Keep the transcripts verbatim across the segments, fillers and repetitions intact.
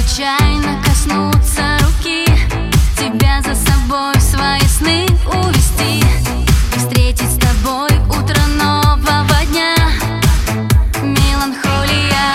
случайно коснуться руки, тебя за собой в свои сны увести, встретить с тобой утро нового дня. Меланхолия.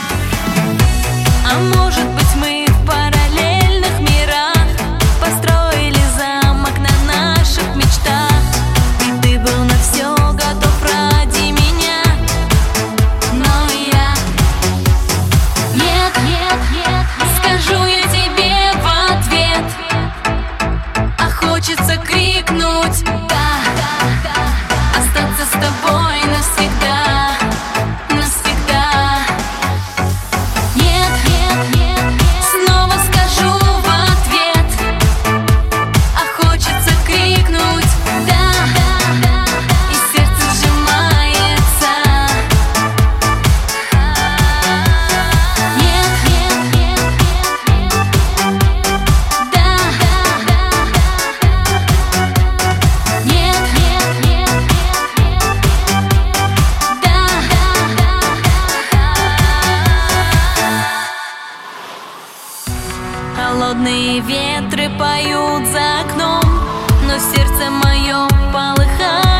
А может быть, мы в параллельных мирах построили замок на наших мечтах, и ты был на все готов ради меня, но я нет, нет, нет, скажу я тебе в ответ, а хочется крикнуть да, остаться с тобой навсегда, навсегда. Нет, нет, нет, снова скажу в ответ, а хочется крикнуть да, и сердце сжимается. Нет, нет, нет, да, нет, нет, нет, да. Холодные ветры поют за окном, но сердце мое полыхает.